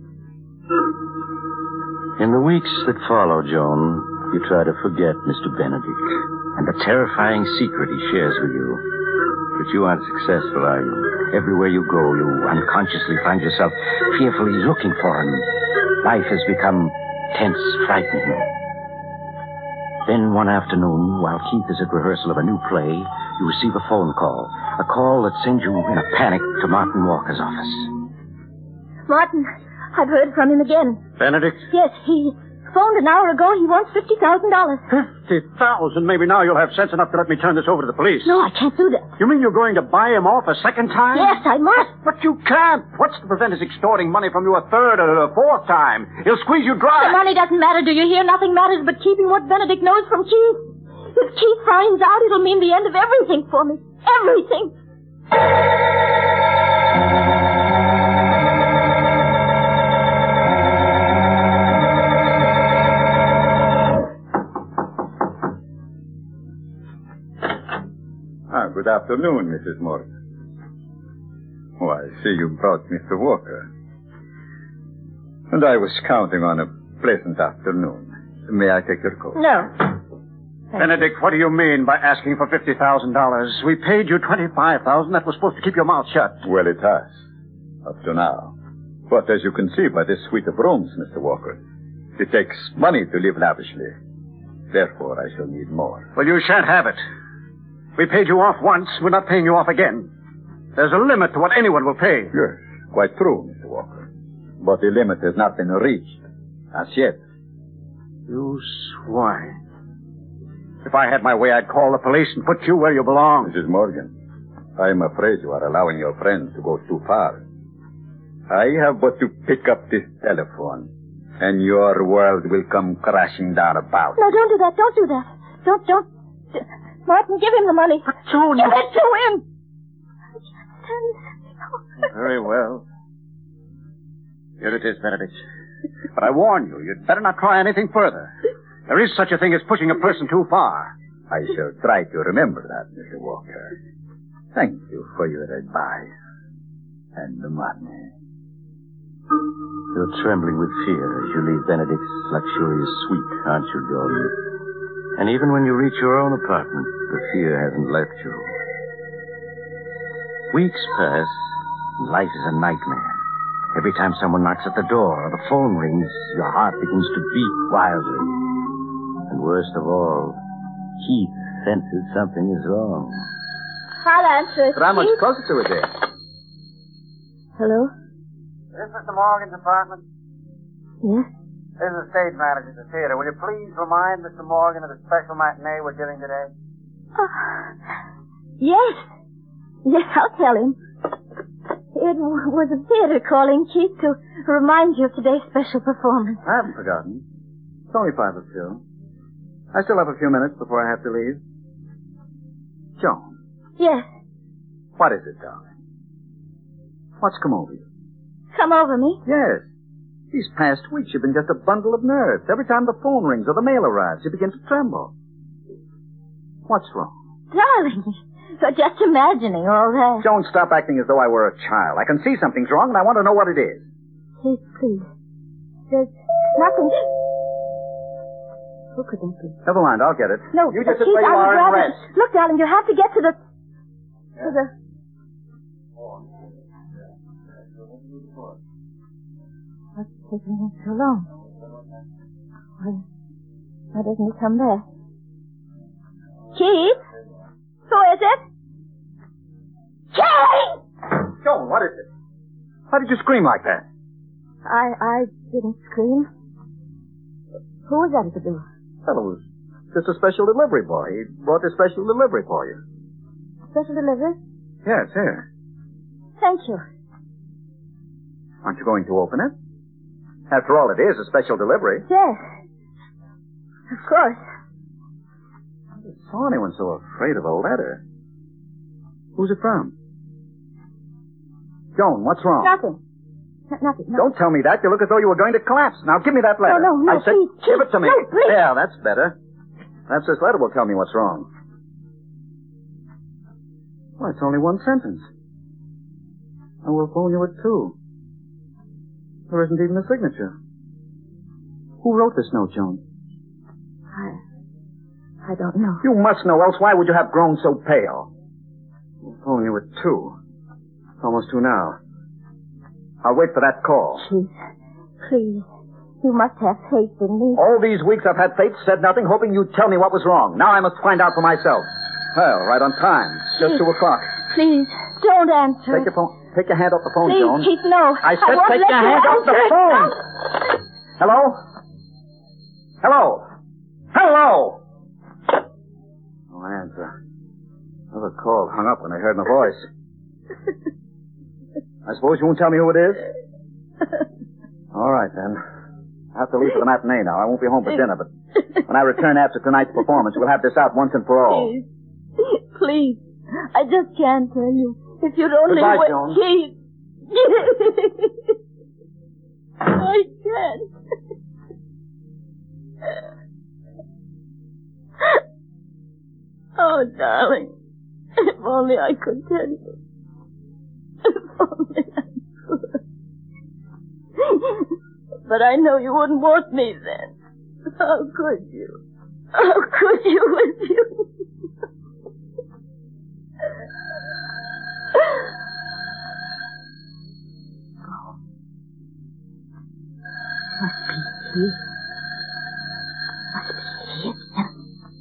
In the weeks that follow, Joan, you try to forget Mister Benedict and the terrifying secret he shares with you. But you aren't successful, are you? Everywhere you go, you unconsciously find yourself fearfully looking for him. Life has become tense, frightening. Then one afternoon, while Keith is at rehearsal of a new play, you receive a phone call. A call that sends you in a panic to Martin Walker's office. Martin, I've heard from him again. Benedict? Yes, he phoned an hour ago. He wants fifty thousand dollars. Fifty thousand? Maybe now you'll have sense enough to let me turn this over to the police. No, I can't do that. You mean you're going to buy him off a second time? Yes, I must. But you can't. What's to prevent his extorting money from you a third or a fourth time? He'll squeeze you dry. The money doesn't matter, do you hear? Nothing matters but keeping what Benedict knows from Keith. If Keith finds out, it'll mean the end of everything for me. Everything. Ah, good afternoon, Missus Morgan. Oh, I see you brought Mister Walker. And I was counting on a pleasant afternoon. May I take your coat? No. Benedict, what do you mean by asking for fifty thousand dollars? We paid you twenty-five thousand dollars. That was supposed to keep your mouth shut. Well, it has. Up to now. But as you can see by this suite of rooms, Mister Walker, it takes money to live lavishly. Therefore, I shall need more. Well, you shan't have it. We paid you off once. We're not paying you off again. There's a limit to what anyone will pay. Yes, quite true, Mister Walker. But the limit has not been reached. As yet. You swine. If I had my way, I'd call the police and put you where you belong. Missus Morgan, I am afraid you are allowing your friend to go too far. I have but to pick up this telephone, and your world will come crashing down about. No, don't do that. Don't do that. Don't, don't. Martin, give him the money. Joan, give it to him. Very well. Here it is, Benedict. But I warn you, you'd better not try anything further. There is such a thing as pushing a person too far. I shall try to remember that, Mister Walker. Thank you for your advice. And the money. You're trembling with fear as you leave Benedict's luxurious suite, aren't you, Gordon? And even when you reach your own apartment, the fear hasn't left you. Weeks pass, and life is a nightmare. Every time someone knocks at the door or the phone rings, your heart begins to beat wildly. And worst of all, Keith senses something is wrong. I'll answer it. But how much Keith? closer to it there? Hello? Is this Mister Morgan's apartment? Yes? This is the stage manager at the theater. Will you please remind Mister Morgan of the special matinee we're giving today? Oh, yes. Yes, I'll tell him. It w- was the theater calling, Keith, to remind you of today's special performance. I haven't forgotten. It's only five or two. I still have a few minutes before I have to leave. Joan, Yes. what is it, darling? What's come over you? Come over me. Yes. These past weeks, you've been just a bundle of nerves. Every time the phone rings or the mail arrives, you begin to tremble. What's wrong? Darling, you're just imagining all that. Joan, stop acting as though I were a child. I can see something's wrong, and I want to know what it is. Keith, please. There's nothing... Who could that be? Never mind, I'll get it. No, You just sit Keith, where you I are would and rather... rest. Look, darling, you have to get to the... To the... What's taking him so long? Why, why doesn't he come back? Keith? Who is it? Keith! Joan, what is it? Why did you scream like that? I, I didn't scream. Who was that at the door? Well, it was just a special delivery boy. He brought a special delivery for you. Special delivery? Yes, here. Thank you. Aren't you going to open it? After all, it is a special delivery. Yes. Of course. I never saw anyone so afraid of a letter. Who's it from? Joan, what's wrong? Nothing. N- nothing. No. Don't tell me that. You look as though you were going to collapse. Now, give me that letter. No, no, no, I said, please, give please, it to me. no, please. Yeah, that's better. Perhaps this letter will tell me what's wrong. Well, it's only one sentence. I will phone you at two. There isn't even a signature. Who wrote this note, Joan? I... I don't know. You must know, else why would you have grown so pale? We'll phone you at two. It's almost two now. I'll wait for that call. Keith, please. You must have faith in me. All these weeks I've had faith, said nothing, hoping you'd tell me what was wrong. Now I must find out for myself. Well, right on time. It's just Keith, two o'clock. Please, don't answer. Take your phone. Take your hand off the phone, Please, Joan. Keith, no. I said won't take let your you hand off the answer it. phone. No. Hello? Hello? Hello? No answer. Another call hung up when I heard my voice. I suppose you won't tell me who it is? All right, then. I have to leave for the matinee now. I won't be home for dinner, but when I return after tonight's performance, we'll have this out once and for all. Please. Please. I just can't tell you. If you'd only... Goodbye, wait- Joan. Keith. I can't. Oh, darling. If only I could tell you. If only I could. But I know you wouldn't want me then. How could you? How could you with you? Oh. Must be he. Must be he itself.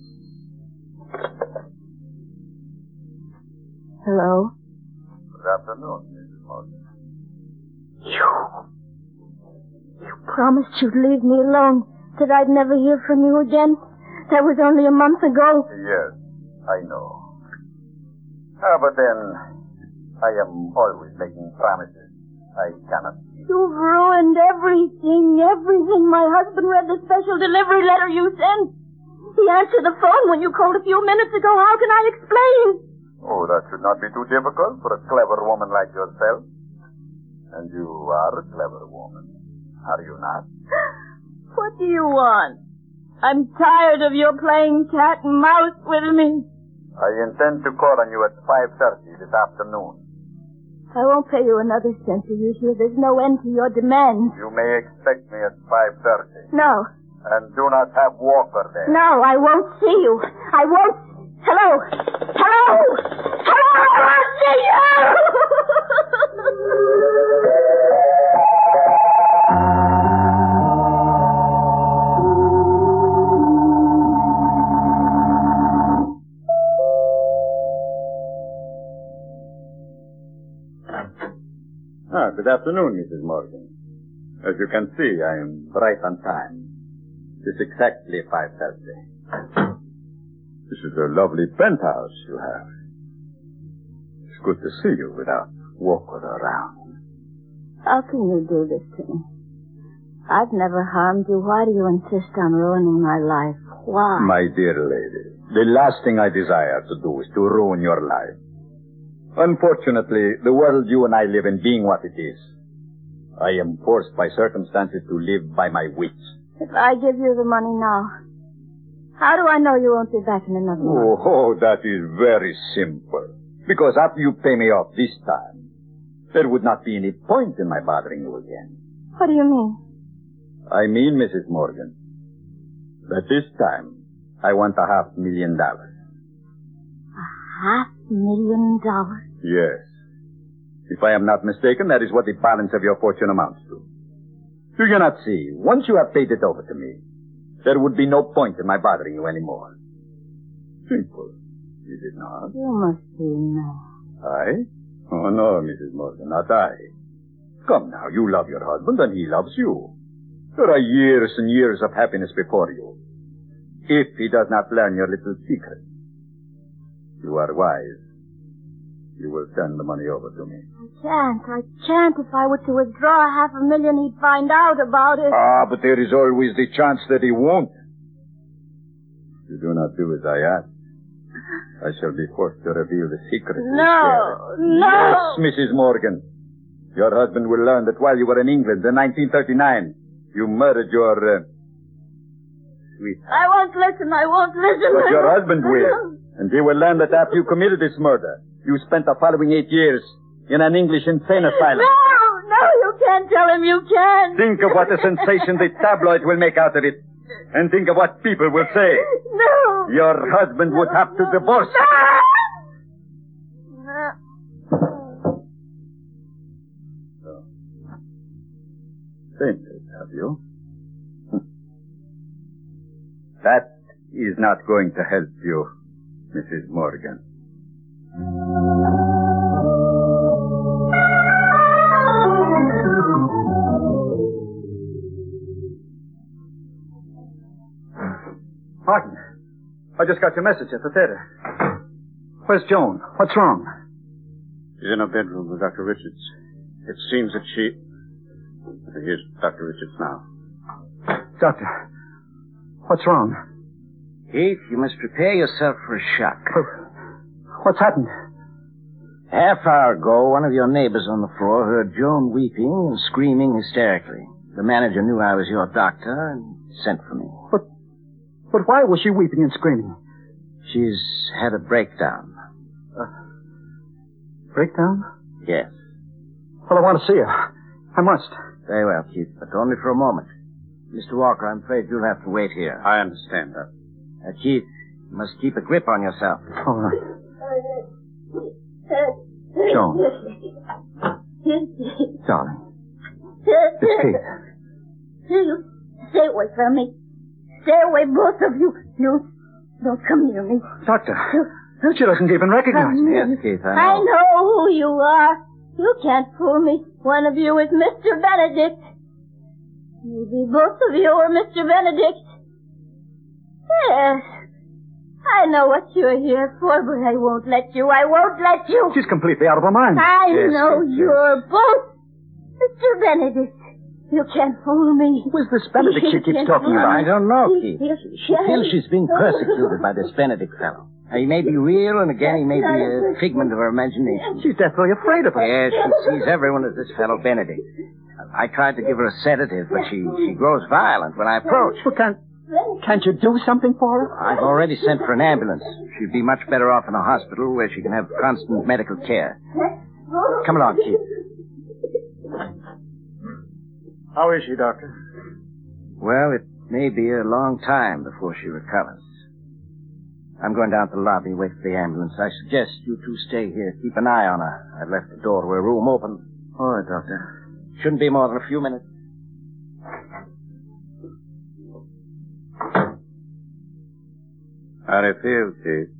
Hello? Good afternoon, Missus Morgan. You. You promised you'd leave me alone, that I'd never hear from you again. That was only a month ago. Yes, I know. Ah, but then, I am always making promises I cannot keep. You've ruined everything, everything. My husband read the special delivery letter you sent. He answered the phone when you called a few minutes ago. How can I explain? Oh, that should not be too difficult for a clever woman like yourself. And you are a clever woman, are you not? What do you want? I'm tired of your playing cat and mouse with me. I intend to call on you at five thirty this afternoon. I won't pay you another cent till you hear there's no end to your demands. You may expect me at five thirty. No. And do not have Walker there. No, I won't see you. I won't. Hello. Hello. Hello. I won't see you. Ah, good afternoon, Missus Morgan. As you can see, I am right on time. It's exactly five thirty. This is a lovely penthouse you have. It's good to see you without Walker around. How can you do this to me? I've never harmed you. Why do you insist on ruining my life? Why? My dear lady, the last thing I desire to do is to ruin your life. Unfortunately, the world you and I live in being what it is, I am forced by circumstances to live by my wits. If I give you the money now, how do I know you won't be back in another month? Oh, that is very simple. Because after you pay me off this time, there would not be any point in my bothering you again. What do you mean? I mean, Missus Morgan, that this time I want a half million dollars. A half million dollars? Yes. If I am not mistaken, that is what the balance of your fortune amounts to. Do you not see? Once you have paid it over to me, there would be no point in my bothering you anymore. Simple, is it not? You must be mad. I? Oh, no, Missus Morgan, not I. Come now, you love your husband and he loves you. There are years and years of happiness before you. If he does not learn your little secret, you are wise. You will send the money over to me. I can't. I can't. If I were to withdraw half a million, he'd find out about it. Ah, but there is always the chance that he won't. If you do not do as I ask, I shall be forced to reveal the secret. No, no. Yes, Missus Morgan. Your husband will learn that while you were in England in nineteen thirty-nine, you murdered your, uh, sweetheart. I won't listen. I won't listen. But your husband will. And he will learn that after you committed this murder, you spent the following eight years in an English insane asylum. No, no, you can't tell him. You can't. Think of what a sensation the tabloids will make out of it. And think of what people will say. No. Your husband would have to divorce. No. So, fainted, have you? That is not going to help you, Missus Morgan. Martin, I just got your message at the theater. Where's Joan? What's wrong? She's in her bedroom with Doctor Richards. It seems that she... Here's Doctor Richards now. Doctor, what's wrong? Keith, you must prepare yourself for a shock. What's happened? Half hour ago, one of your neighbors on the floor heard Joan weeping and screaming hysterically. The manager knew I was your doctor and sent for me. But, but why was she weeping and screaming? She's had a breakdown. Uh, breakdown? Yes. Well, I want to see her. I must. Very well, Keith, but only for a moment. Mister Walker, I'm afraid you'll have to wait here. I understand that. Uh, Keith, you must keep a grip on yourself. All right. Joan. Darling. It's Keith. You stay away from me. Stay away, both of you. You don't come near me. Doctor, she doesn't even recognize me. Yes, Keith, I know. I know who you are. You can't fool me. One of you is Mister Benedict. Maybe both of you are Mister Benedict. Yes. I know what you're here for, but I won't let you. I won't let you. She's completely out of her mind. I yes, know yes, you're yes. both Mister Benedict. You can't fool me. Who's this Benedict she keeps talking about? I don't know, Keith. She feels she's being persecuted by this Benedict fellow. He may be real, and again, he may be a figment of her imagination. She's deathly afraid of her. Yes, she sees everyone as this fellow Benedict. I tried to give her a sedative, but she, she grows violent when I approach. Well, can't, can't you do something for her? I've already sent for an ambulance. She'd be much better off in a hospital where she can have constant medical care. Come along, Keith. How is she, Doctor? Well, it may be a long time before she recovers. I'm going down to the lobby, wait for the ambulance. I suggest you two stay here. Keep an eye on her. I left the door to her room open. All right, Doctor. Shouldn't be more than a few minutes. How do you feel, Keith?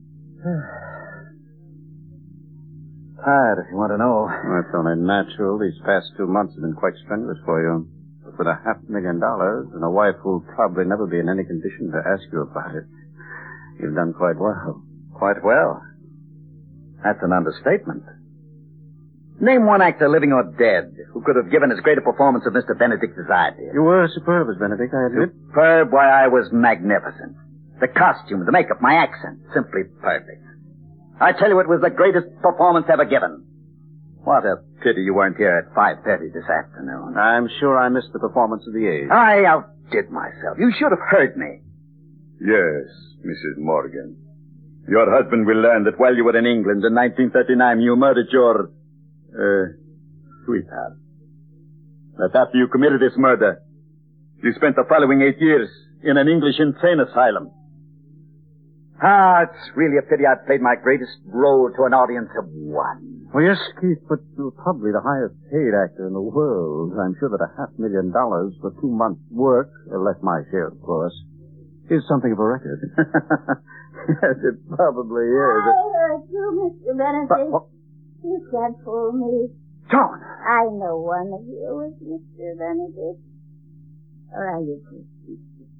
Tired, if you want to know. Well, it's only natural. These past two months have been quite strenuous for you. But with a half million dollars and a wife who'll probably never be in any condition to ask you about it, you've done quite well. Quite well? That's an understatement. Name one actor, living or dead, who could have given as great a performance of Mister Benedict as I did. You were superb as Benedict, I admit. Superb? Why, I was magnificent. The costume, the makeup, my accent, simply perfect. I tell you, it was the greatest performance ever given. What a pity you weren't here at five thirty this afternoon. I'm sure I missed the performance of the age. I outdid myself. You should have heard me. Yes, Missus Morgan. Your husband will learn that while you were in England in nineteen thirty-nine, you murdered your, uh, sweetheart. That after you committed this murder, you spent the following eight years in an English insane asylum. Ah, it's really a pity I played my greatest role to an audience of one. Well, yes, Keith, but you're probably the highest paid actor in the world. I'm sure that a half million dollars for two months' work, less my share, of course, is something of a record. Yes, it probably is. I heard you, Mister Benedict. But, you can't fool me. John! I know one of you is Mister Benedict. Or are you please?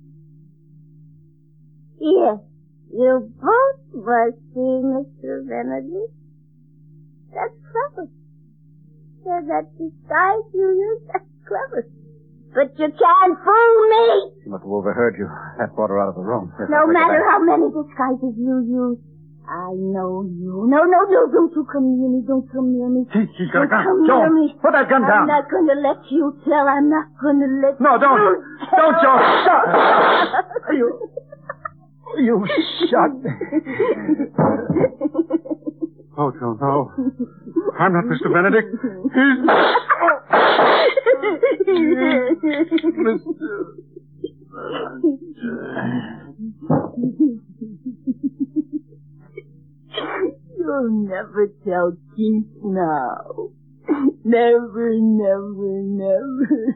Yes, you both must be Mister Benedict. That's clever. Yeah, that disguise you use, that's clever. But you can't fool me! She must have overheard you. That brought her out of the room. Yes, no matter how many disguises you use, I know you. No, no, no, don't you come near me. Don't come near me. She, she's got a gun. Come Joan, near me. put that gun down. I'm not going to let you tell. I'm not going to let no, you don't. tell. Don't, Joan. Stop. You... You shot me. Oh, Joan, no. I'm not Mister Benedict. He's... You'll never tell Keith now. Never, never, never.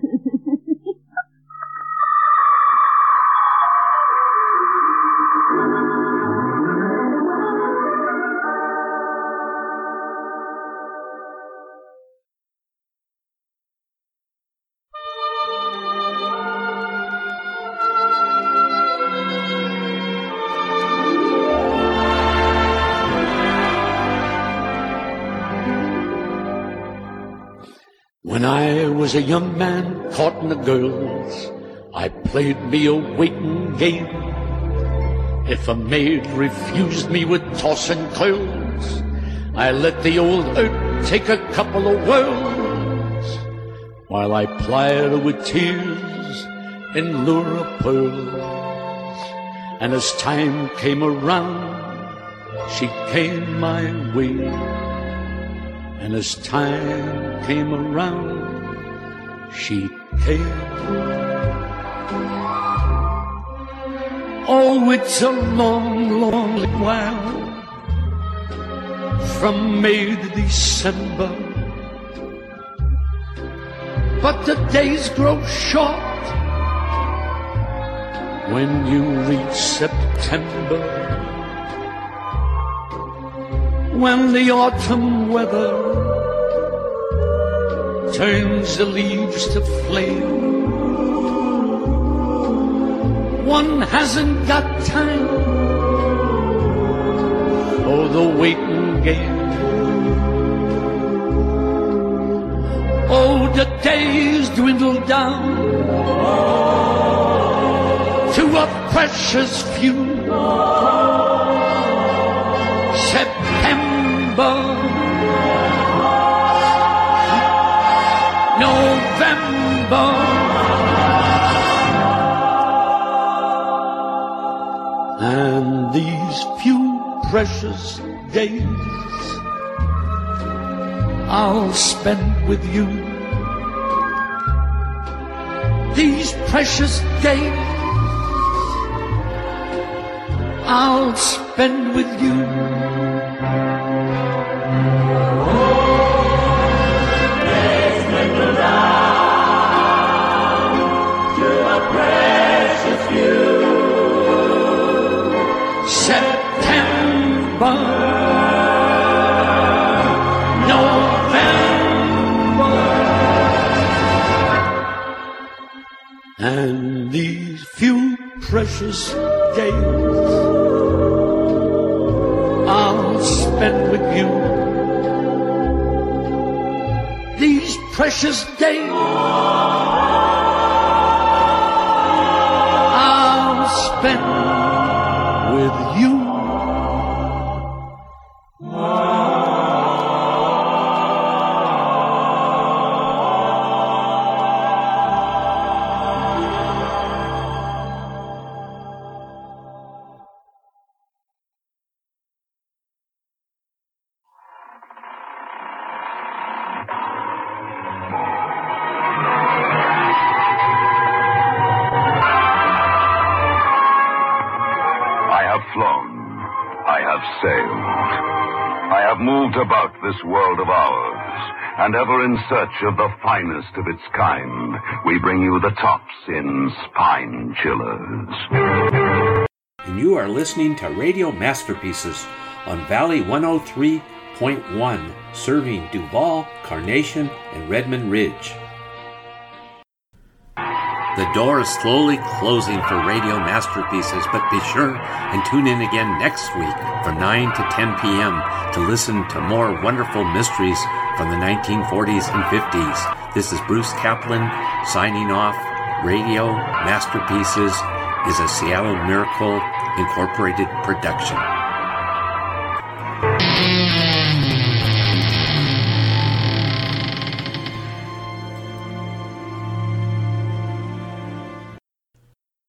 When I was a young man courting the girls, I played me a waiting game. If a maid refused me with toss and curls, I let the old earth take a couple of whirls, while I plied her with tears and lure of pearls. And as time came around, she came my way. And as time came around, she came. Oh, it's a long, long while from May to December, but the days grow short when you reach September. When the autumn weather turns the leaves to flame, one hasn't got time for the waiting game. Oh, the days dwindle down to a precious few. September, November, and these few precious days I'll spend with you these precious days. I'll spend with you. September, November, and these few precious days I'll spend with you. These precious days I'll spend with you. About this world of ours, and ever in search of the finest of its kind, we bring you the tops in spine chillers. And you are listening to Radio Masterpieces on Valley one oh three point one, serving Duval, Carnation, and Redmond Ridge. The door is slowly closing for Radio Masterpieces, but be sure and tune in again next week from nine to ten p.m. to listen to more wonderful mysteries from the nineteen forties and fifties. This is Bruce Kaplan signing off. Radio Masterpieces is a Seattle Miracle Incorporated production.